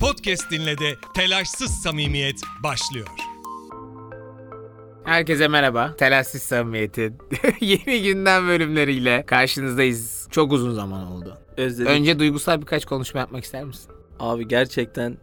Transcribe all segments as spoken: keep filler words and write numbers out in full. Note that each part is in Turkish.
Podcast dinle de telaşsız samimiyet başlıyor. Herkese merhaba. Telaşsız Samimiyet'in yeni gündem bölümleriyle karşınızdayız. Çok uzun zaman oldu. Özledim. Önce duygusal birkaç konuşma yapmak ister misin? Abi gerçekten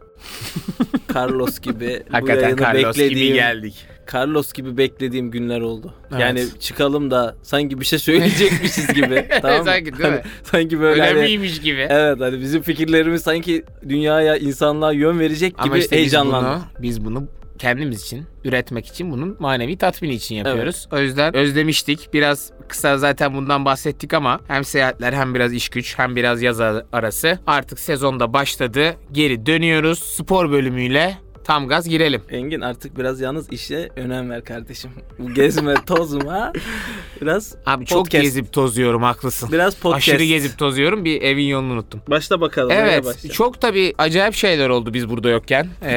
Carlos gibi bu Hakikaten yayını Carlos beklediğim, gibi geldik. Carlos gibi beklediğim günler oldu. Evet. Yani çıkalım da sanki bir şey söyleyecekmişiz gibi. Tamam mı? Sanki değil mi? Hani, sanki böyle hani, Önemliymiş gibi. evet hani bizim fikirlerimiz sanki dünyaya, insanlığa yön verecek Ama gibi işte biz heyecanlandım. bunu, biz bunu kendimiz için, üretmek için, bunun manevi tatmini için yapıyoruz. Evet. O yüzden özlemiştik. Biraz kısa zaten bundan bahsettik ama hem seyahatler hem biraz iş güç hem biraz yaz arası. Artık sezonda başladı. Geri dönüyoruz. Spor bölümüyle tam gaz girelim. Engin artık biraz yalnız işe önem ver kardeşim. Bu gezme tozma biraz Abi çok podcast. gezip tozuyorum, haklısın. Biraz podcast. Aşırı gezip tozuyorum, bir evin yolunu unuttum. Başla bakalım. Evet, çok tabii acayip şeyler oldu biz burada yokken. Ee,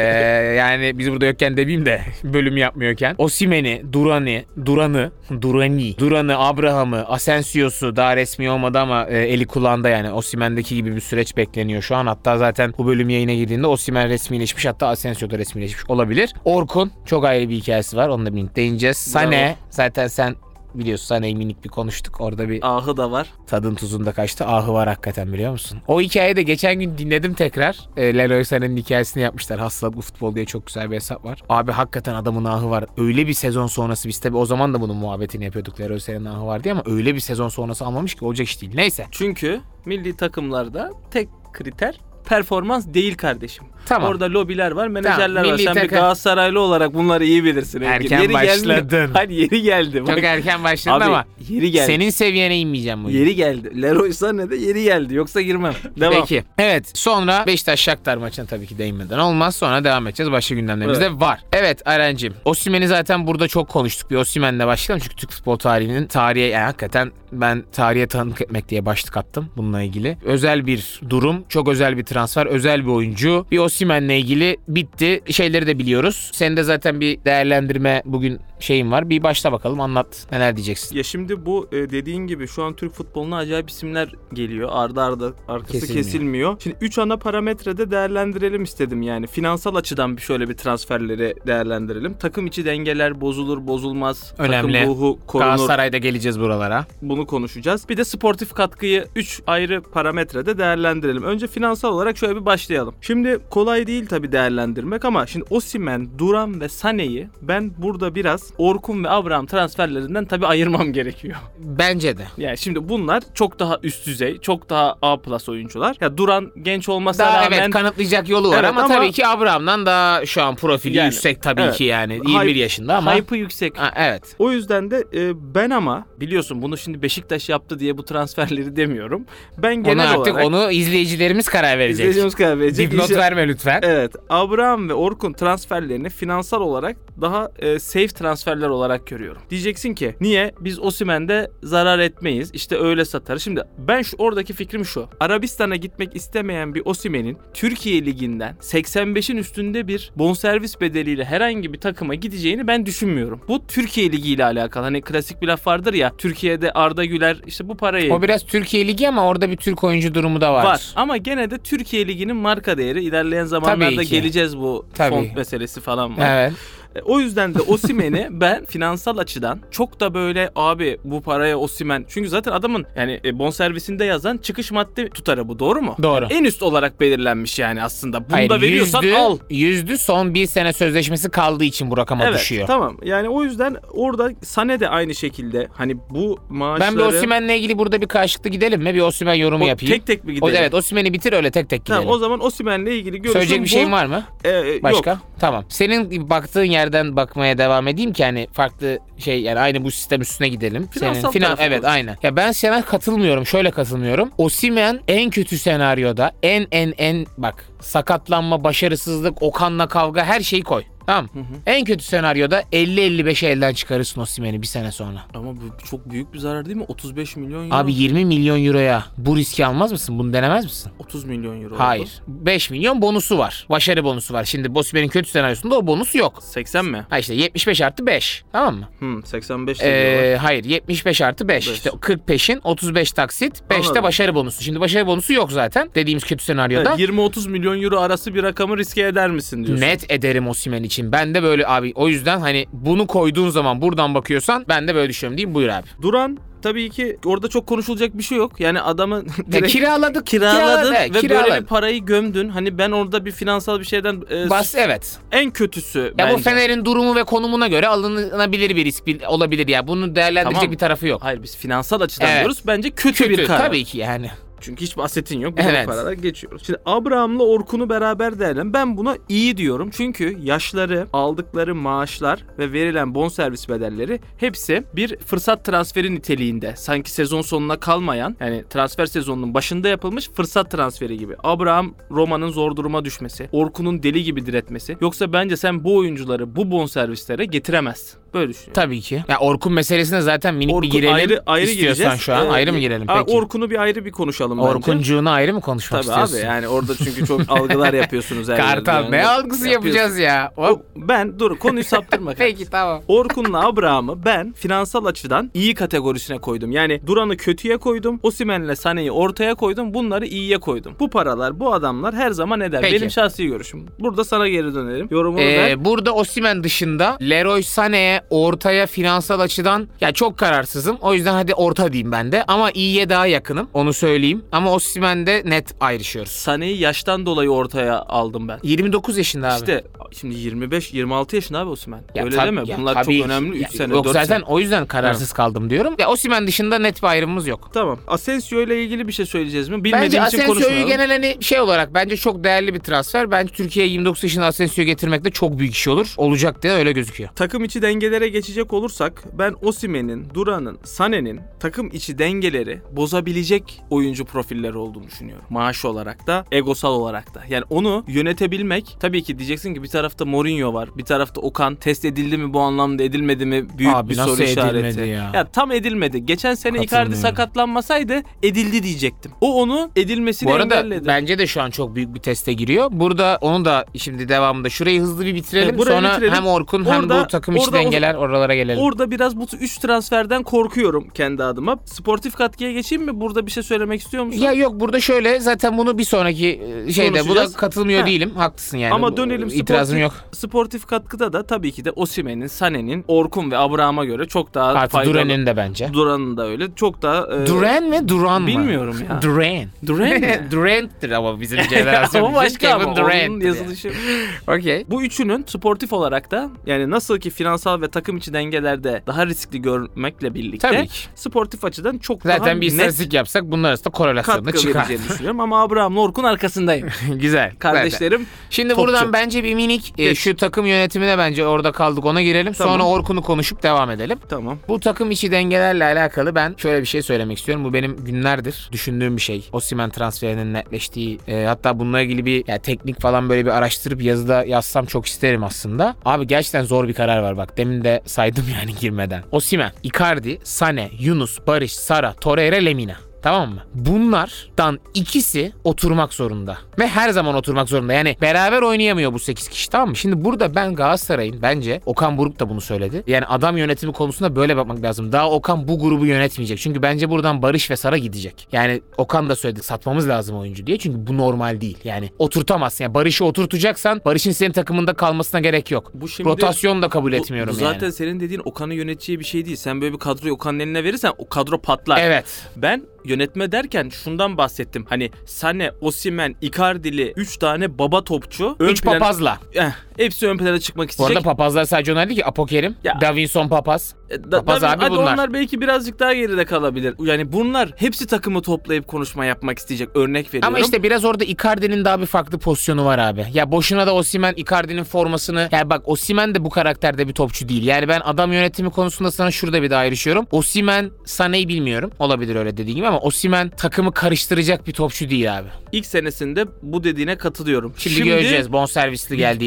yani biz burada yokken demeyeyim de bölüm yapmıyorken. Osimhen'i, Duran'ı, Duran'ı, Durani, Duran'ı, Abraham'ı, Asensio'su daha resmi olmadı ama e, eli kulağında yani. Osimhen'deki gibi bir süreç bekleniyor şu an. Hatta zaten bu bölüm yayına girdiğinde Osimhen resmileşmiş, hatta Asensio da resmileşmiş olabilir. Orkun çok ayrı bir hikayesi var. Onu da birlikte değineceğiz. Sané, zaten sen biliyorsun, Sané'yi minik bir konuştuk. Orada bir ahı da var. Tadın tuzunda kaçtı. Ahı var hakikaten, biliyor musun? O hikayeyi de geçen gün dinledim tekrar. E, Leroy Sané'nin hikayesini yapmışlar. Hastalıklı Futbol diye çok güzel bir hesap var. Abi hakikaten adamın ahı var. Öyle bir sezon sonrası, biz tabii o zaman da bunun muhabbetini yapıyorduk. Leroy Sané'nin ahı var diye, ama öyle bir sezon sonrası almamış ki olacak iş değil. Neyse. Çünkü milli takımlarda tek kriter performans değil kardeşim. Tamam. Orada lobiler var, menajerler Tamam, var. Sen takım... bir Galatasaraylı olarak bunları iyi bilirsin. Erken yeri başladın. Geldi. Hayır, yeri geldi. Çok Bak, erken başladın abi, ama yeri geldi. Senin seviyene inmeyeceğim bugün. Yeri geldi. Leroy Sané'de yeri geldi. Yoksa girmem. Devam. Peki. Evet. Sonra Beşiktaş-Shakhtar maçına tabii ki değinmeden olmaz. Sonra devam edeceğiz. Başka gündemlerimiz de evet. var. Evet Eren'cim. Osimhen'i zaten burada çok konuştuk. Bir Osimhen'le başlayalım. Çünkü Türk futbol tarihinin tarihe, yani hakikaten ben tarihe tanık etmek diye başlık attım bununla ilgili. Özel bir durum. Çok özel bir transfer. Özel bir oyuncu. Bir Osimhen'le ilgili bitti. Şeyleri de biliyoruz. Senin de zaten bir değerlendirme bugün şeyin var. Bir başla bakalım, anlat. Neler diyeceksin? Ya şimdi bu dediğin gibi şu an Türk futboluna acayip isimler geliyor. Arda arda arkası kesilmiyor. kesilmiyor. Şimdi üç ana parametrede değerlendirelim istedim yani. Finansal açıdan bir şöyle bir transferleri değerlendirelim. Takım içi dengeler bozulur bozulmaz. Önemli. Takım ruhu korunur. Galatasaray'da geleceğiz buralara. Bunu konuşacağız. Bir de sportif katkıyı üç ayrı parametrede değerlendirelim. Önce finansal olarak şöyle bir başlayalım. Şimdi kolay değil tabii değerlendirmek ama şimdi Osimhen, Duran ve Sané'yi ben burada biraz Orkun ve Abraham transferlerinden tabii ayırmam gerekiyor. Bence de. Yani şimdi bunlar çok daha üst düzey, çok daha A plus oyuncular. Ya Duran genç olmasına daha rağmen evet kanıtlayacak yolu var, evet, ama, ama tabii ki Abraham'dan daha şu an profili yani, yüksek tabii evet. ki yani. yirmi bir yaşında ama. Hype'ı yüksek. Ha, evet. O yüzden de e, ben ama biliyorsun bunu şimdi Beşiktaş yaptı diye bu transferleri demiyorum. Ben genel onu artık olarak onu izleyicilerimiz karar verecek. İzleyicilerimiz karar verecek. Dipnot İşte, verme lütfen. Evet. Abraham ve Orkun transferlerini finansal olarak daha e, safe transferler olarak görüyorum. Diyeceksin ki niye? Biz Osimhen'de zarar etmeyiz. İşte öyle satarız. Şimdi ben şu oradaki fikrim şu. Arabistan'a gitmek istemeyen bir Osimhen'in Türkiye Ligi'nden seksen beşin üstünde bir bonservis bedeliyle herhangi bir takıma gideceğini ben düşünmüyorum. Bu Türkiye Ligi ile alakalı. Hani klasik bir laf vardır ya. Türkiye'de Arda Güler işte bu parayı... O biraz Türkiye Ligi ama orada bir Türk oyuncu durumu da var. Var. Ama gene de Türkiye Ligi'nin marka değeri. İlerleyen zamanlarda geleceğiz, bu Tabii. font meselesi falan var. Evet. O yüzden de Osimhen'i ben finansal açıdan çok da böyle abi bu paraya Osimhen, çünkü zaten adamın yani bonservisinde yazan çıkış madde tutarı bu, doğru mu? Doğru. Yani en üst olarak belirlenmiş yani aslında. Bunu Hayır, da veriyorsan yüzdü, al. Yüzdü son bir sene sözleşmesi kaldığı için bu rakama evet, düşüyor. Tamam. Yani o yüzden orada Sané de aynı şekilde hani bu maaşları... Ben bir Osimhen'le ilgili burada bir karşılıklı gidelim mi? Bir Osimhen yorumu o, yapayım. Tek tek mi gidelim? O, evet, Osimhen'i bitir öyle tek tek gidelim. Tamam, o zaman Osimhen'le ilgili görüşüm Söyleyecek bir bu. şeyin var mı? Ee, Başka? Yok. Tamam. Senin baktığın yerden bakmaya devam edeyim ki hani farklı şey, yani aynı bu sistem üstüne gidelim. Finansal Senin finan evet olur. aynen. Ya ben sana katılmıyorum. Şöyle katılmıyorum. Osimhen en kötü senaryoda en en en bak sakatlanma, başarısızlık, Okan'la kavga, her şeyi koy. Tamam. Hı hı. En kötü senaryoda elli elli beşe elden çıkarırsın Osimhen'i bir sene sonra. Ama bu çok büyük bir zarar değil mi? otuz beş milyon euro. Abi yirmi milyon euroya bu riski almaz mısın? Bunu denemez misin? otuz milyon euro. Hayır. oldu. beş milyon bonusu var. Başarı bonusu var. Şimdi Osimhen'in kötü senaryosunda o bonus yok. seksen mi? Ha işte yetmiş beş artı beş. Tamam mı? Hı, seksen beş Ee, hayır yetmiş beş artı beş. beş. İşte kırk peşin, otuz beş taksit, beş de Anladım. başarı bonusu. Şimdi başarı bonusu yok zaten dediğimiz kötü senaryoda. Evet, yirmi otuz milyon euro arası bir rakamı riske eder misin diyorsun? Net ederim Osimhen için. Ben de böyle abi, o yüzden hani bunu koyduğun zaman buradan bakıyorsan ben de böyle düşünüyorum diyeyim. Buyur abi. Duran tabii ki orada çok konuşulacak bir şey yok. Yani adamı Ya direkt kiraladık. kiraladın kiraladık, ve kiraladık. böyle bir parayı gömdün. Hani ben orada bir finansal bir şeyden e, Bas evet. en kötüsü Ya bence. bu Fener'in durumu ve konumuna göre alınabilir bir risk bil- olabilir ya. Bunu değerlendirecek Tamam. bir tarafı yok. Hayır biz finansal açıdan Evet. diyoruz. Bence kötü, Kötü bir karar. tabii ki yani. Çünkü hiç bahsetin yok. Biz Evet. o karara geçiyoruz. Şimdi Abraham'la Orkun'u beraber değerlen. Ben buna iyi diyorum. Çünkü yaşları, aldıkları maaşlar ve verilen bonservis bedelleri hepsi bir fırsat transferi niteliğinde. Sanki sezon sonuna kalmayan, yani transfer sezonunun başında yapılmış fırsat transferi gibi. Abraham Roma'nın zor duruma düşmesi, Orkun'un deli gibi diretmesi. Yoksa bence sen bu oyuncuları bu bonservislere getiremezsin. Böyle düşünüyorum. Tabii ki. Ya Orkun meselesine zaten minik Orkun bir girelim. ayrı, ayrı İstiyorsan gireceğiz. şu an Ee, ayrı mı girelim Aa, peki? Orkun'u bir ayrı bir konuşalım bence. Orkuncuğunu ayrı mı konuşmak Tabii istiyorsun? abi yani orada çünkü çok algılar yapıyorsunuz her yerde. Kartal yani. ne algısı yapacağız ya? O, Hop. ben dur konuyu saptırma. Peki tamam. Orkun'la Abraham'ı ben finansal açıdan iyi kategorisine koydum. Yani Duran'ı kötüye koydum. Osimhen'le Sané'yi ortaya koydum. Bunları iyiye koydum. Bu paralar, bu adamlar her zaman eder. Peki. Benim şahsi görüşüm. Burada sana geri dönelim. Yorumunu Ee, ver. burada Osimhen dışında Leroy Sané'ye ortaya finansal açıdan ya çok kararsızım. O yüzden hadi orta diyeyim ben de. Ama iyiye daha yakınım. Onu söyleyeyim. Ama Osimhen'de net ayrışıyoruz. Sané'yi yaştan dolayı ortaya aldım ben. yirmi dokuz yaşında abi. İşte şimdi yirmi beş yirmi altı yaşında abi Osimhen. Ya Öyle tab- deme. ya Bunlar tabii çok ki. önemli. Ya üç sene, yok dört zaten sene. o yüzden kararsız kaldım diyorum. Ya Osimhen dışında net bir ayrımımız yok. Tamam. Asensio ile ilgili bir şey söyleyeceğiz mi? Bence Bilmediğim için Asensio'yu konuşmayalım. genel hani şey olarak bence çok değerli bir transfer. Bence Türkiye'ye yirmi dokuz yaşında Asensio'yu getirmek de çok büyük iş olur. Olacak diye öyle gözüküyor. Takım içi dengelere geçecek olursak ben Osimhen'in, Duran'ın, Sané'nin takım içi dengeleri bozabilecek oyuncu profilleri olduğunu düşünüyorum. Maaş olarak da, egosal olarak da. Yani onu yönetebilmek, tabii ki diyeceksin ki bir tarafta Mourinho var, bir tarafta Okan. Test edildi mi bu anlamda, edilmedi mi? Büyük Abi bir nasıl soru işareti. edilmedi ya? Ya tam edilmedi. Geçen sene Icardi Katılmıyorum. sakatlanmasaydı edildi diyecektim. O onu edilmesini Bu arada engelledi. bence de şu an çok büyük bir teste giriyor. Burada onu da şimdi devamında şurayı hızlı bir bitirelim. Evet, burayı Sonra bitirelim. hem Orkun hem Orada- bu takım içi orada o- dengeler oralara gelelim. Orada biraz bu üç transferden korkuyorum kendi adıma. Sportif katkıya geçeyim mi? Burada bir şey söylemek istiyor musun? Ya yok burada şöyle zaten bunu bir sonraki e, şeyde bu da Konuşacağız. katılmıyor Ha. değilim. Haklısın yani. Ama Bu- dönelim itirazım sportif, yok. sportif katkıda da tabii ki de Osimhen'in, Sané'nin, Orkun ve Abraham'a göre çok daha Artı faydalı. Duran'ın da bence. Duran'ın da öyle. Çok daha... e, Duran mı Duran mı? Bilmiyorum ya. Duran. Duran ne? Durant'tir ama bizim jenerasyon. Ama başka Kevin ama Durant onun yani. yazılışı. Okey. Bu üçünün sportif olarak da yani nasıl ki finansal ve takım içi dengelerde daha riskli görmekle birlikte Tabii ki. sportif açıdan çok daha Zaten bir net istatistik yapsak bunlar arasında korelasyonda katkı çıkar. vereceğini düşünüyorum. Ama Abraham'la Orkun arkasındayım. Güzel. Kardeşlerim. Şimdi Topçu. buradan bence bir minik e, Geç. şu takım yönetimine bence orada kaldık ona girelim. Tamam. Sonra Orkun'u konuşup devam edelim. Tamam. Bu takım içi dengelerle alakalı ben şöyle bir şey söylemek istiyorum. Bu benim günlerdir düşündüğüm bir şey. Osimhen transferinin netleştiği e, hatta bununla ilgili bir yani teknik falan böyle bir araştırıp yazıda yazsam çok isterim aslında. Abi gerçekten zor bir karar var bak. Demin de saydım yani girmeden. Osimhen, Icardi, Sané, Yunus, Barış, Sara, Torreira, Lemina. Tamam mı? Bunlardan ikisi oturmak zorunda. Ve her zaman oturmak zorunda. Yani beraber oynayamıyor bu sekiz kişi, tamam mı? Şimdi burada ben Galatasaray'ın bence Okan Buruk da bunu söyledi. Yani adam yönetimi konusunda böyle bakmak lazım. Daha Okan bu grubu yönetmeyecek. Çünkü bence buradan Barış ve Sara gidecek. Yani Okan da söyledi satmamız lazım oyuncu diye. Çünkü bu normal değil. Yani oturtamazsın. Yani Barış'ı oturtacaksan Barış'ın senin takımında kalmasına gerek yok. Bu şimdi Rotasyon da kabul Bu- etmiyorum bu zaten yani. senin dediğin Okan'ın yöneteceği bir şey değil. Sen böyle bir kadroyu Okan'ın eline verirsen o kadro patlar. Evet. Ben yönetme derken şundan bahsettim. Hani Sané, Osimhen, Icardi'li üç tane baba topçu. ön Üç plana- papazla. Eh, hepsi ön plana çıkmak Bu isteyecek. arada papazlar sadece onlar değil ki. Apokerim, Ya. Davinson Papaz. E, da- papaz tabii, abi hadi bunlar. onlar belki birazcık daha geride kalabilir. Yani bunlar hepsi takımı toplayıp konuşma yapmak isteyecek. Örnek veriyorum. Ama işte biraz orada Icardi'nin daha bir farklı pozisyonu var abi. Ya boşuna da Osimhen Icardi'nin formasını... Ya bak Osimhen de bu karakterde bir topçu değil. Yani ben adam yönetimi konusunda sana şurada bir daha ayrışıyorum. Osimhen Sané'yi bilmiyorum. Olabilir öyle dediğin gibi ama Osimhen takımı karıştıracak bir topçu değil abi. İlk senesinde bu dediğine katılıyorum. Şimdi, göreceğiz bonservisli geldiğini bir göreceğiz.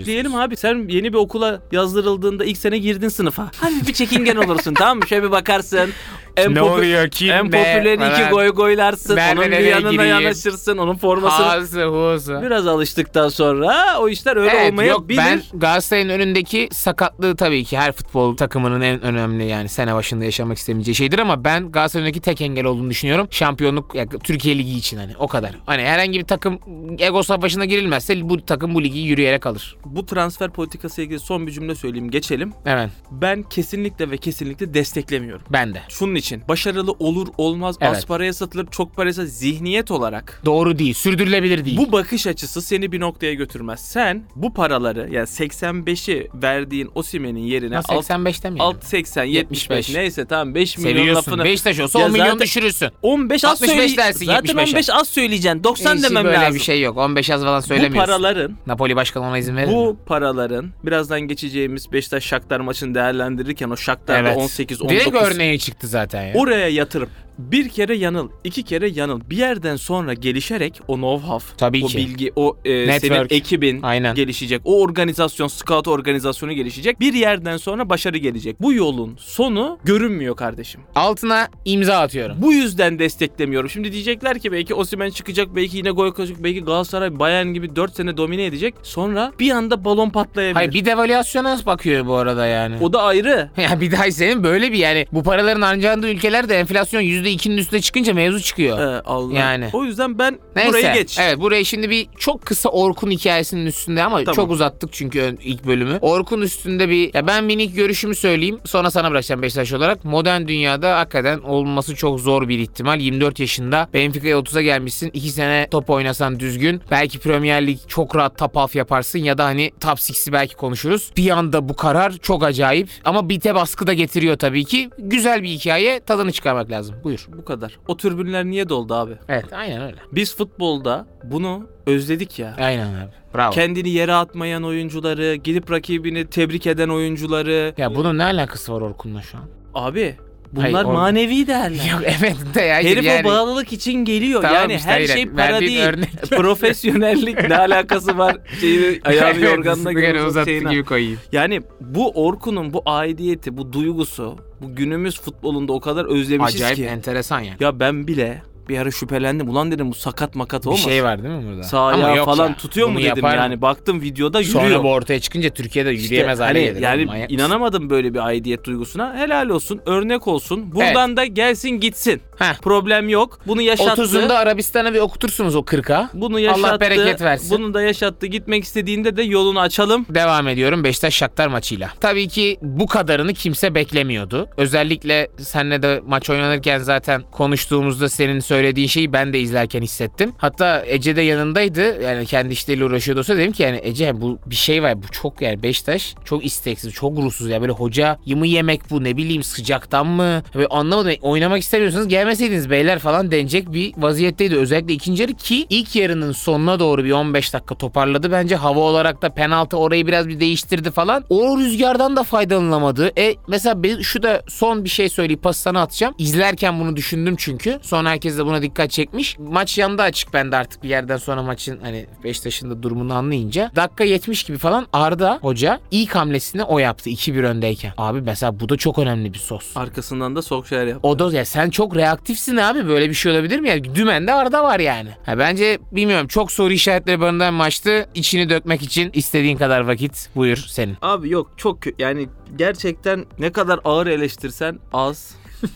Bekleyelim abi. Sen yeni bir okula yazdırıldığında ilk sene girdin sınıfa. Hafif bir çekingen olursun, tamam mı? Şöyle bir bakarsın. En ne popü- oluyor kim En ne? popülerin iki Falan. goy goylarsın. Nerede, onun bir nereye yanına gireyim? yanaşırsın. Onun formasını Hası husu. biraz alıştıktan sonra o işler öyle Evet, yok olmayabilir. ben Galatasaray'ın önündeki sakatlığı tabii ki her futbol takımının en önemli yani sene başında yaşamak istemeyeceği şeydir ama ben Galatasaray'ın önündeki tek engel olduğunu düşünüyorum. Şampiyonluk yani Türkiye Ligi için hani o kadar. Hani herhangi bir takım ego savaşına girilmezse bu takım bu ligi yürüyerek alır. Bu transfer politikası ile ilgili son bir cümle söyleyeyim, geçelim. Evet, Ben kesinlikle ve kesinlikle desteklemiyorum. ben de. Şunun için başarılı olur olmaz, Evet. az paraya satılır, çok paraya satılır, zihniyet olarak Doğru değil, sürdürülebilir değil. bu bakış açısı seni bir noktaya götürmez. Sen bu paraları yani seksen beşi verdiğin Osimhen'in yerine Ya alt, seksen beşte mi? alt seksen yetmiş beş yetmiş beş. neyse tamam beş milyon Seviyorsun. lafını. Beşiktaş olsa Ya on milyon zaten- düşürürsün. on beş az altmış beş söyle. dersin, Zaten yetmiş beşe. on beş az söyleyeceksin. doksan Hiç demem böyle lazım. bir şey yok. on beş az falan Bu söylemiyorsun. paraların Napoli başkanı ona izin verir mi? bu paraların birazdan geçeceğimiz Beşiktaş Shakhtar maçını değerlendirirken o Shakhtar'da Evet. on sekiz on Direkt dokuz örneği çıktı zaten ya. oraya yatırıp bir kere yanıl, iki kere yanıl. Bir yerden sonra gelişerek o know-how, Tabii o ki. bilgi, o e, senin Network. ekibin Aynen. gelişecek. O organizasyon, scout organizasyonu gelişecek. Bir yerden sonra başarı gelecek. Bu yolun sonu görünmüyor kardeşim. Altına imza atıyorum. Bu yüzden desteklemiyorum. Şimdi diyecekler ki belki Osimhen çıkacak, belki yine gol kaçacak, belki Galatasaray Bayern gibi dört sene domine edecek. Sonra bir anda balon patlayabilir. Hayır, bir devalüasyona bakıyor bu arada yani. O da ayrı. Ya bir daha senin böyle bir yani bu paraların harcandığı ülkelerde enflasyon yüzde ikinin üstüne çıkınca mevzu çıkıyor. Ee, Allah. Yani. O yüzden ben Neyse. burayı geç. Evet, buraya şimdi bir çok kısa Orkun hikayesinin üstünde ama Tamam. çok uzattık çünkü ön- ilk bölümü. Orkun üstünde bir ya ben minik görüşümü söyleyeyim. Sonra sana bırakacağım Beşiktaş olarak. Modern dünyada hakikaten olması çok zor bir ihtimal. yirmi dört yaşında Benfica'ya otuza gelmişsin. iki sene top oynasan düzgün. Belki Premier Lig çok rahat top half yaparsın ya da hani top altı'ı belki konuşuruz. Bir anda bu karar çok acayip ama bite baskı da getiriyor tabii ki. Güzel bir hikaye, tadını çıkarmak lazım. Buyur. Bu kadar. O türbünler niye doldu abi? Evet, aynen öyle. Biz futbolda bunu özledik ya. Aynen abi. Bravo. Kendini yere atmayan oyuncuları, gidip rakibini tebrik eden oyuncuları. Ya bunun ne alakası var Orkun'la şu an? Abi bunlar Hayır, or- manevi değerler. Yok evet de ya. Herif yani... o bağlılık için geliyor. Tamam yani işte, her hayır, şey para verdiğin değil. örnek. Profesyonellik ne alakası var? Şeyini, ayağını yorganına Sigara göre uzattı şeyine. gibi koyayım. Yani bu Orkun'un bu aidiyeti, bu duygusu, bu günümüz futbolunda o kadar özlemişiz Acayip ki. enteresan yani. Ya ben bile bir ara şüphelendim. Ulan dedim bu sakat makat Bir olmaz. şey var değil mi burada? Sağ Ama ayağı yok falan ya, tutuyor mu bunu dedim yapar. yani. Baktım videoda yürüyor. Sonra bu ortaya çıkınca Türkiye'de yürüyemez İşte hale hani gelir. yani Manyak mısın? inanamadım böyle bir aidiyet duygusuna. Helal olsun, örnek olsun. Buradan da gelsin gitsin. Heh. Problem yok. Bunu yaşattı. otuzunda Arabistan'a bir okutursunuz o kırka. Bunu yaşattı. Allah bereket versin. Bunu da yaşattı. Gitmek istediğinde de yolunu açalım. Devam ediyorum Beşiktaş Shakhtar maçıyla. Tabii ki bu kadarını kimse beklemiyordu. Özellikle seninle de maç oynanırken zaten konuştuğumuzda senin söylediğin şeyi ben de izlerken hissettim. Hatta Ece de yanındaydı. Yani kendi işleriyle uğraşıyordu olsa dedim ki yani Ece bu bir şey var. Bu çok yani Beşiktaş çok isteksiz, çok ruhsuz ya. Böyle hoca mı yemek bu, ne bileyim sıcaktan mı? Böyle anlamadım. Oynamak istemiyorsanız gelmeseydiniz beyler falan denecek bir vaziyetteydi. Özellikle ikinci yarı ki ilk yarının sonuna doğru bir on beş dakika toparladı. Bence hava olarak da penaltı orayı biraz bir değiştirdi falan. O rüzgardan da faydalanamadı. E mesela ben şu da son bir şey söyleyip pas sana atacağım. İzlerken bunu düşündüm çünkü. Sonra herkes de buna dikkat çekmiş. Maç yanında açık bende artık bir yerden sonra maçın hani Beşiktaş'ın da durumunu anlayınca. Dakika yetmiş gibi falan Arda Hoca ilk hamlesini o yaptı iki bir öndeyken. Abi mesela bu da çok önemli bir sos. Arkasından da Solskjaer yaptı. O da ya sen çok reaktifsin abi, böyle bir şey olabilir mi? Yani dümende Arda var yani. Ha, bence bilmiyorum çok soru işaretleri barındıran maçtı. İçini dökmek için istediğin kadar vakit buyur senin. Abi yok çok kö- yani gerçekten ne kadar ağır eleştirsen az.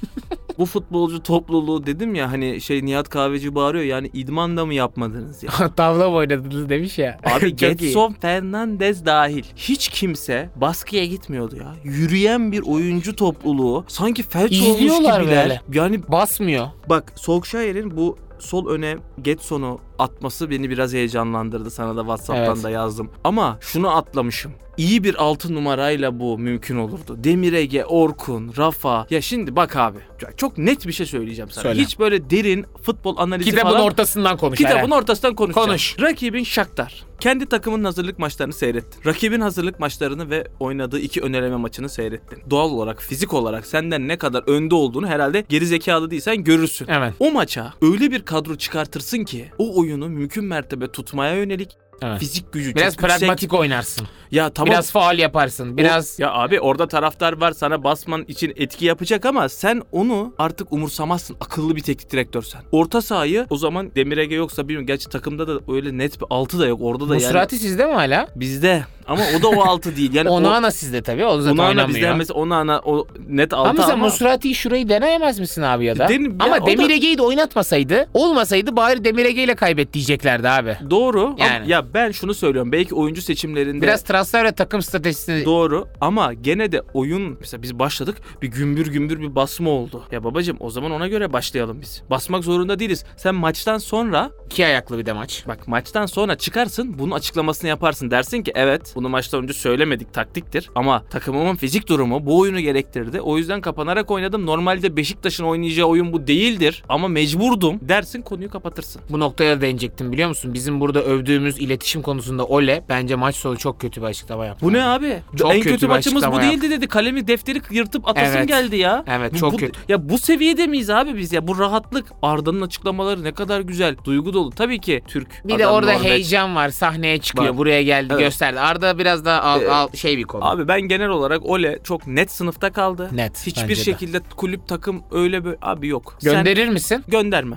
Bu futbolcu topluluğu dedim ya hani şey Nihat Kahveci bağırıyor yani idman da mı yapmadınız ya? Tavla mı oynadınız demiş ya. Abi Çok iyi. Getson Fernandez dahil hiç kimse baskıya gitmiyordu ya. Yürüyen bir oyuncu topluluğu sanki felç olmuş İzliyorlar gibiler. böyle. Yani Basmıyor. bak Solskjaer'in bu sol öne Getson'u atması beni biraz heyecanlandırdı. Sana da WhatsApp'tan Evet. da yazdım. Ama şunu atlamışım. İyi bir altı numarayla bu mümkün olurdu. Demir Ege, Orkun, Rafa. Ya şimdi bak abi. Çok net bir şey söyleyeceğim sana. Söyle. Hiç böyle derin futbol analizi Kitabın falan. ortasından konuş. Kitabın hele. ortasından konuşacağım. Konuş. Rakibin Shakhtar. Kendi takımının hazırlık maçlarını seyrettin. Rakibin hazırlık maçlarını ve oynadığı iki öneleme maçını seyrettin. Doğal olarak, fizik olarak senden ne kadar önde olduğunu herhalde geri zekalı değilsen görürsün. Evet. O maça öyle bir kadro çıkartırsın ki o oyunu mümkün mertebe tutmaya yönelik Evet. fizik gücü Biraz çok yüksek. pragmatik oynarsın. Ya tamam. Biraz faul yaparsın. Biraz O, ya abi orada taraftar var sana basman için etki yapacak ama sen onu artık umursamazsın. Akıllı bir teknik direktör sen. Orta sahayı o zaman Demir Ege yoksa bilmiyorum. Gerçi takımda da öyle net bir altı da yok. Orada da Musrati yani. sizde mi hala? Bizde. Ama o da o altı değil. Yani Onana sizde tabii. O zaten Onana oynamıyor. bizde mesela Onana o net altı Ama mesela ama. Musrati'yi şurayı deneyemez misin abi ya da? Denim- ya ama o da- Demir Ege'yi de oynatmasaydı, olmasaydı bari Demir Ege ile kaybet diyeceklerdi abi. Doğru. Yani. Ama ya ben şunu söylüyorum. Belki oyuncu seçimlerinde Biraz transfer ve takım stratejisini... doğru ama gene de oyun mesela biz başladık bir gümbür gümbür bir basma oldu. Ya babacığım o zaman ona göre başlayalım biz. Basmak zorunda değiliz. Sen maçtan sonra İki ayaklı bir de maç. bak maçtan sonra çıkarsın bunun açıklamasını yaparsın. Dersin ki evet bunu maçtan önce söylemedik taktiktir ama takımımın fizik durumu bu oyunu gerektirdi. O yüzden kapanarak oynadım. Normalde Beşiktaş'ın oynayacağı oyun bu değildir ama mecburdum dersin konuyu kapatırsın. Bu noktaya da değinecektim biliyor musun? Bizim burada övdüğümüz iletişim konusunda Ole bence maç sonu çok kötü bir açıklama yaptı. Bu ne abi? Çok en kötü kötü bir maçımız bu açıklama değildi dedi. Kalemi defteri yırtıp atasım Evet. geldi ya. Evet, Bu- çok bu- kötü. Ya bu seviyede miyiz abi biz ya? Bu rahatlık. Arda'nın açıklamaları ne kadar güzel. Duygu dolu. Tabii ki Türk. Bir de adam orada Norveç. heyecan var. Sahneye çıkıyor. Var. Buraya geldi Evet. gösterdi. Arda biraz daha al, Ee, al şey bir konu. Abi ben genel olarak Ole çok net sınıfta kaldı. Net, Hiçbir bence de. şekilde kulüp takım öyle böyle abi yok. Gönderir misin? Sen göndermem.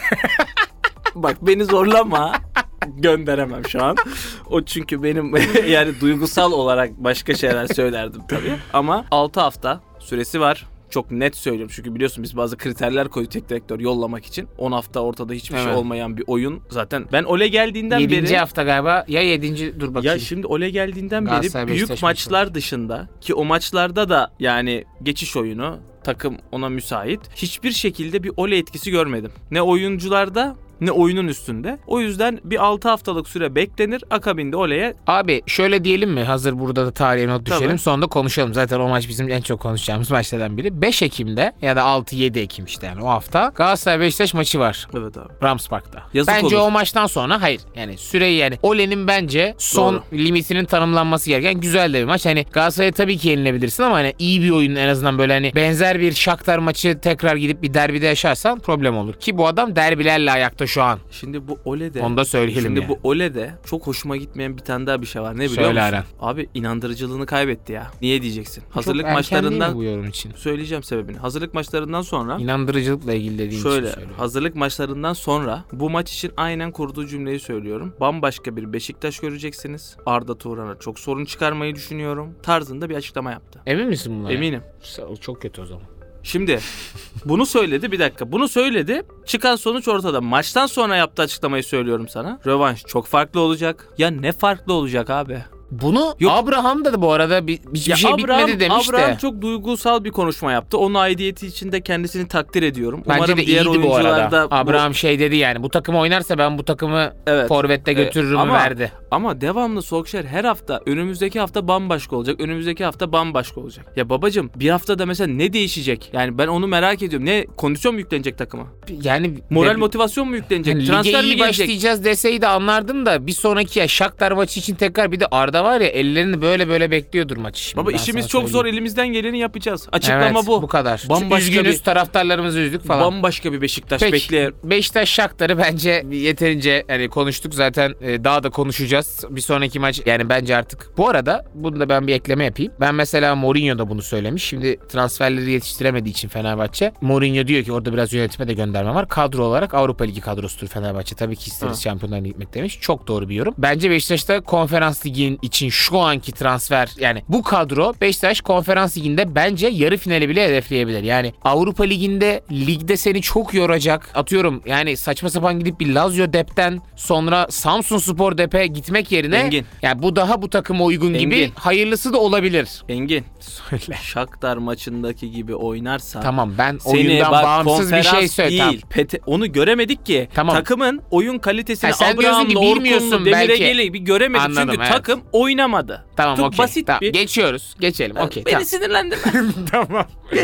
Bak beni zorlama. Gönderemem şu an. O çünkü benim yani duygusal olarak başka şeyler söylerdim tabii. Ama altı hafta süresi var. Çok net söylüyorum çünkü biliyorsun biz bazı kriterler koyduk tek direktör yollamak için. on hafta ortada hiçbir Evet. şey olmayan bir oyun. Zaten ben Ole geldiğinden Yedinci beri... hafta galiba. Ya yedinci dur bakayım. Ya şimdi Ole geldiğinden Galatasaray, beri büyük Beşiktaş maçlar dışında ki o maçlarda da yani geçiş oyunu takım ona müsait. Hiçbir şekilde bir Ole etkisi görmedim. Ne oyuncularda ne oyunun üstünde. O yüzden bir altı haftalık süre beklenir. Akabinde Ole'ye Abi şöyle diyelim mi? Hazır burada da tarihe not düşelim. Tabii. Sonra da konuşalım. Zaten o maç bizim en çok konuşacağımız maçlardan biri. beş Ekim'de ya da altı yedi Ekim işte yani o hafta Galatasaray Beşiktaş maçı var. evet abi. Rams Park'ta. Yazık Bence olur. o maçtan sonra hayır. Yani süreyi yani Ole'nin bence son Doğru. limitinin tanımlanması gereken güzel de bir maç. Hani Galatasaray'a tabii ki yenilebilirsin ama hani iyi bir oyun en azından böyle hani benzer bir Shakhtar maçı tekrar gidip bir derbide yaşarsan problem olur. Ki bu adam derbilerle ayakta şu an. Şimdi bu Ole'de Onu da söyleyelim Şimdi yani. bu Ole'de çok hoşuma gitmeyen bir tane daha bir şey var. Ne biliyor Söyle musun? Eren. Abi inandırıcılığını kaybetti ya. Niye diyeceksin? Hazırlık Çok erken değil maçlarından mi bu yorum için? söyleyeceğim sebebini. Hazırlık maçlarından sonra İnandırıcılıkla ilgili dediğin şöyle için söylüyorum. hazırlık maçlarından sonra bu maç için aynen kurduğu cümleyi söylüyorum. Bambaşka bir Beşiktaş göreceksiniz. Arda Turan'a çok sorun çıkarmayı düşünüyorum. Tarzında bir açıklama yaptı. Emin misin buna? ya? Eminim. O çok kötü o zaman. Şimdi bunu söyledi bir dakika. Bunu söyledi. Çıkan sonuç ortada. Maçtan sonra yaptığı açıklamayı söylüyorum sana. Rövanş çok farklı olacak. Ya ne farklı olacak abi? Bunu Yok. Abraham da bu arada bir, hiçbir Ya şey Abraham, bitmedi demiş Abraham de. çok duygusal bir konuşma yaptı. Onun aidiyeti için de kendisini takdir ediyorum. Bence Umarım de diğer iyiydi bu oyuncular arada. da bu- Abraham şey dedi yani bu takım oynarsa ben bu takımı Evet. forvette götürürüm ama- verdi. Ama devamlı Solskjaer her hafta önümüzdeki hafta bambaşka olacak. Önümüzdeki hafta bambaşka olacak. Ya babacım bir haftada mesela ne değişecek? Yani ben onu merak ediyorum. Ne kondisyon mu yüklenecek takıma? Yani Moral de- motivasyon mu yüklenecek? yani Transfer lige mi iyi gelecek? başlayacağız deseydi anlardım da bir sonraki ya Shakhtar maçı için tekrar bir de Arda var ya ellerini böyle böyle bekliyordur maçı şimdi. Baba ben işimiz sana çok zor. söyleyeyim. Elimizden geleni yapacağız. Açıklama Evet, bu. bu kadar. Bambaşka Üzgünüz bir- taraftarlarımızı üzdük falan. Bambaşka bir Beşiktaş Peki, bekleyen. Beşiktaş Shakhtar'ı bence yeterince hani konuştuk zaten e, daha da konuşacağız. Bir sonraki maç yani bence artık. Bu arada bunu da ben bir ekleme yapayım. Ben mesela Mourinho da bunu söylemiş. Şimdi transferleri yetiştiremediği için Fenerbahçe. Mourinho diyor ki orada biraz yönetime de gönderme var. Kadro olarak Avrupa Ligi kadrosudur Fenerbahçe. Tabii ki isteriz Ha. Şampiyonlar Ligi'ne gitmek demiş. Çok doğru bir yorum. Bence Beşiktaş'ta Konferans Ligi'nin için şu anki transfer yani bu kadro Beşiktaş Konferans Ligi'nde bence yarı finali bile hedefleyebilir. Yani Avrupa Ligi'nde ligde seni çok yoracak. Atıyorum yani saçma sapan gidip bir Lazio Dep'ten sonra Samsunspor Dep'e gitmek yerine Engin. yani bu daha bu takıma uygun gibi Engin. hayırlısı da olabilir. Engin. Söyle. Shakhtar maçındaki gibi oynarsan Tamam ben seni oyundan bak, bağımsız bir şey konferans söyleyeyim. değil. Pete, onu göremedik ki. Tamam. Takımın oyun kalitesini Ha, sen diyorsun ki Abraham'la, bilmiyorsun Orkun'la, belki. Demirege'yle bir göremedik. Anladım, Çünkü evet. takım oynamadı. Tamam Çok okey. basit Tamam, bir. geçiyoruz. Geçelim. Okey. Beni Tamam. sinirlendirme. Tamam.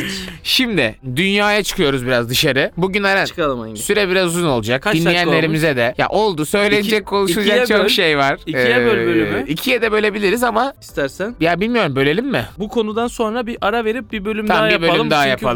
Şimdi dünyaya çıkıyoruz biraz dışarı. Bugün Eren Çıkalım Engin. süre biraz uzun olacak. Kaç dakika Dinleyenlerimize de. Ya oldu söylenecek İki- konuşulacak ikiye çok böl. şey var. İkiye böl bölümü. İkiye de bölebiliriz ama İstersen. ya bilmiyorum bölelim mi? Bu konudan sonra bir ara verip bir bölüm Tamam, daha bir bölüm yapalım. daha Çünkü yapalım. bu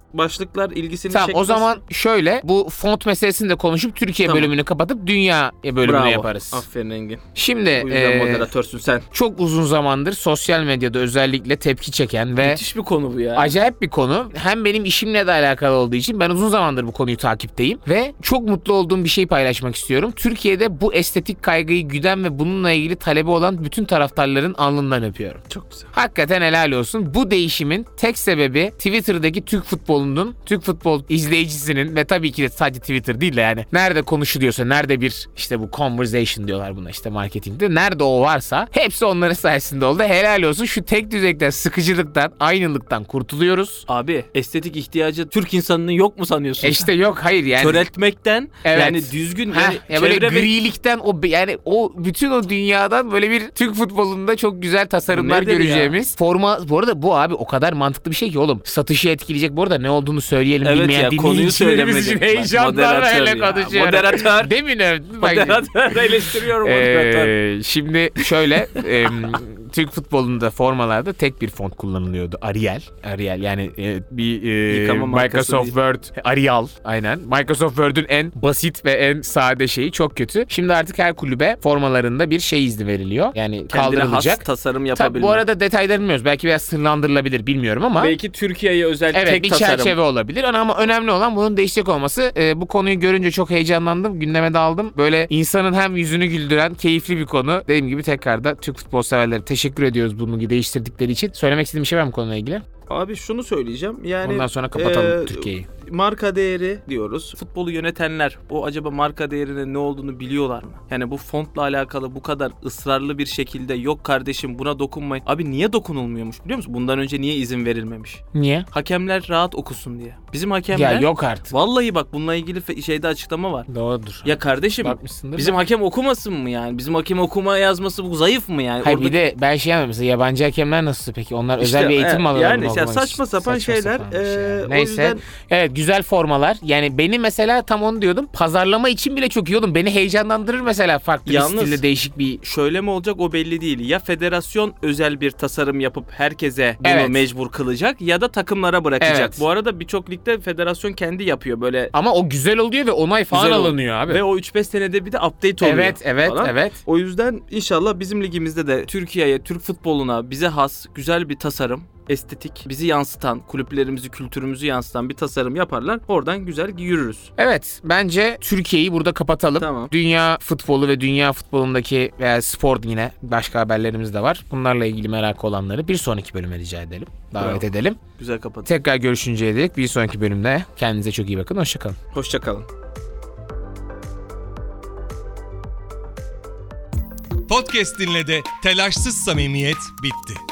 başlıklar ilgisini Tamam çekmez. o zaman şöyle bu font meselesini de konuşup Türkiye Tamam. bölümünü kapatıp dünya bölümünü Bravo. yaparız. Aferin Engin. Şimdi Bu yüzden e, moderatörsün sen. çok uzun zamandır sosyal medyada özellikle tepki çeken ve Müthiş bir konu bu ya. acayip bir konu. Hem benim işimle de alakalı olduğu için ben uzun zamandır bu konuyu takipteyim ve çok mutlu olduğum bir şey paylaşmak istiyorum. Türkiye'de bu estetik kaygıyı güden ve bununla ilgili talebi olan bütün taraftarların alnından öpüyorum. Çok güzel. Hakikaten helal olsun. Bu değişimin tek sebebi Twitter'daki Türk futbolunun, Türk futbol izleyicisinin ve tabii ki de sadece Twitter değil de yani nerede konuşuluyorsa, nerede bir işte bu conversation diyorlar buna işte marketingde. Nerede o varsa hepsi onların sayesinde oldu. Helal olsun. Şu tek düzekten, sıkıcılıktan, aynılıktan kurtuluyoruz. Abi estetik ihtiyacı Türk insanının yok mu sanıyorsun? E işte yok hayır yani. Töretmekten Evet. yani düzgün Heh, yani ya böyle çevre ve- grilikten o yani o bütün o dünyadan böyle bir Türk futbolunda çok güzel tasarımlar Bu nedir göreceğimiz. Forma bu arada bu abi o kadar mantıklı bir şey ki oğlum. Satışı etkileyecek bu arada ne olduğunu söyleyelim Evet bilmeyen ya, konuyu dinleyicilerimiz için söylemedim. Bak, heyecandan moderatör öyle ya, konuşuyorum. moderatör. Demin övdüm. Bak- Moderatör eleştiriyorum moderatör. Ee, şimdi şöyle em, Türk futbolunda formalarda tek bir font kullanılıyordu. Arial. Arial yani e, bir e, Yıkama markası Microsoft değil. Word. Arial aynen. Microsoft Word'ün en basit ve en sade şeyi çok kötü. Şimdi artık her kulübe formalarında bir şey izni veriliyor. Yani Kendine has kaldırılacak. tasarım Tabii yapabilme. bu arada detayları bilmiyoruz. Belki biraz sınırlandırılabilir bilmiyorum ama. Belki Türkiye'ye özel Evet tek bir tasarım. çerçeve olabilir ama önemli olan bunun değişecek olması. Ee, bu konuyu görünce çok heyecanlandım. Gündeme de aldım. Böyle insanın hem yüzünü güldüren keyifli bir konu. Dediğim gibi tekrar da Türk futbol severlere teşekkür ediyoruz bunu değiştirdikleri için. Söylemek istediğim bir şey var mı konuyla ilgili? Abi şunu söyleyeceğim. Yani Ondan sonra kapatalım e, Türkiye'yi. Marka değeri diyoruz. Futbolu yönetenler o acaba marka değerinin ne olduğunu biliyorlar mı? Yani bu fontla alakalı bu kadar ısrarlı bir şekilde yok kardeşim buna dokunmayın. Abi niye dokunulmuyormuş biliyor musun? Bundan önce niye izin verilmemiş? Niye? Hakemler rahat okusun diye. Bizim hakemler... Ya yok artık. Vallahi bak bununla ilgili fe- şeyde açıklama var. Doğrudur. Ya kardeşim Bakmışsındır bizim da. hakem okumasın mı yani? Bizim hakem okuma yazması bu zayıf mı yani? Hayır Orada- bir de ben şey anlamadım. Mesela yabancı hakemler nasıl peki? Onlar özel İşte, bir eğitim e, mi alıyorlar? yani bunu ya okumak saçma için? sapan şeyler, sapanmış e, yani. o Neyse. yüzden- Evet güzel formalar. Yani beni mesela tam onu diyordum. Pazarlama için bile çok iyi oğlum. Beni heyecanlandırır mesela farklı Yalnız- bir stilde değişik bir... Şöyle mi olacak o belli değil. Ya federasyon özel bir tasarım yapıp herkese bunu Evet. mecbur kılacak ya da takımlara bırakacak. Evet. Bu arada birçok ligde federasyon kendi yapıyor böyle Ama o güzel oluyor ve onay falan güzel ol- alınıyor abi. Ve o üç beş senede bir de update oluyor. Evet, evet, falan. evet. O yüzden inşallah bizim ligimizde de Türkiye'ye, Türk futboluna bize has güzel bir tasarım, estetik, bizi yansıtan, kulüplerimizi, kültürümüzü yansıtan bir tasarım yaparlar. Oradan güzel yürürüz. Evet, bence Türkiye'yi burada kapatalım. Tamam. Dünya futbolu ve dünya futbolundaki veya spor yine başka haberlerimiz de var. Bunlarla ilgili merakı olanları bir sonraki bölüme rica edelim. Davet Bravo. edelim. Güzel kapat. Tekrar görüşünceye dek bir sonraki bölümde kendinize çok iyi bakın. Hoşçakalın. Hoşça kalın. Podcast dinle de telaşsız samimiyet bitti.